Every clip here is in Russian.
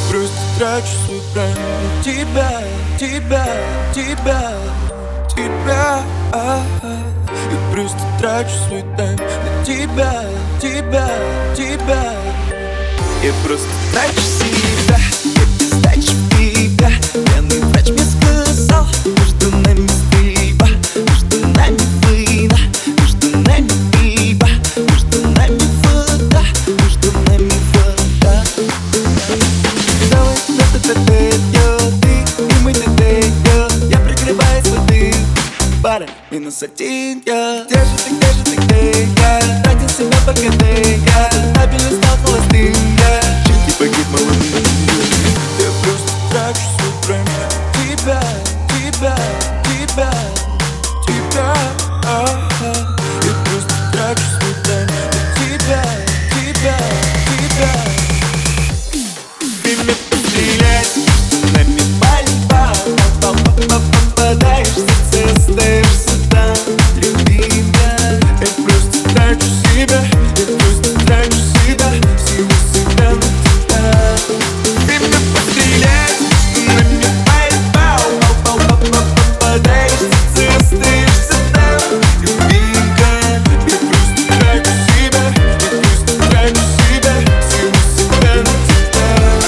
просто трачу свой прайм на тебя, тебя, тебя, тебя. Я просто трачу свой тайм на тебя, тебя, тебя. Я просто трачу себя, я без сдачи тебя. Пьяный врач мне сказал, между нами стрельба, между нами война, между нами пиво, между нами вода, между нами вода. Давай на ТТ, ты и мы ТТ, я прикрываю свой дым. Пара, -1, я. Где же ты, где я? Тратил себя по КД, я стабильно стал холостым, я. Чуть не погиб молодым. Я просто трачу свой прайм на тебя, тебя, тебя, тебя. Я просто трачу свой тайм на тебя, тебя, тебя. Время пострелять, нами пальба, попадаешь в сердце, остаешься там, любимая. Я просто трачу себя, я просто трачу себя, всего себя на тебя. Время пострелять, нами пальба, попадаешь в сердце, остаешься там, любимая. Я просто трачу себя, я просто трачу себя, всего себя на тебя.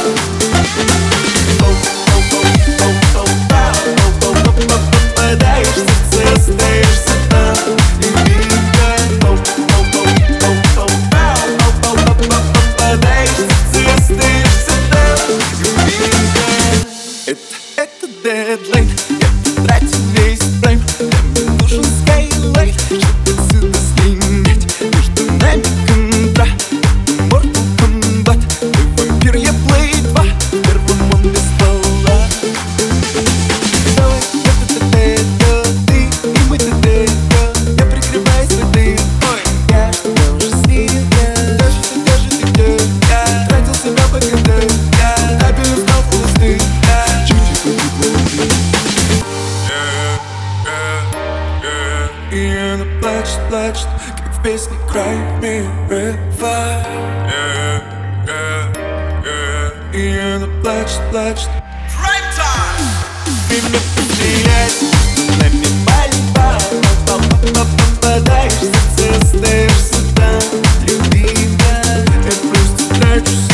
Попадаешь в сердце, остаешься там, любимая. Попадаешь в сердце, остаешься там, любимая. Это дедлайн, я тратил весь прайм. Мне нужен скайлайт, чтобы отсюда снимать. Между нами контра, это Mortal Kombat. Ты вампир, я Play 2, первым он без ствола. Давай на ТТ, ты и мы ТТ, я прикрываю свой дым. Я уже слил, где же ты, где? Я тратил себя по КД, я стабильно стал холостым, я. Чуть не погиб молодым. И она плачет, плачет, как в песне Cry Me River. И она плачет, плачет. Время пострелять, нами пальба, попадаешь в сердце, остаешься там, любимая. Я просто трачу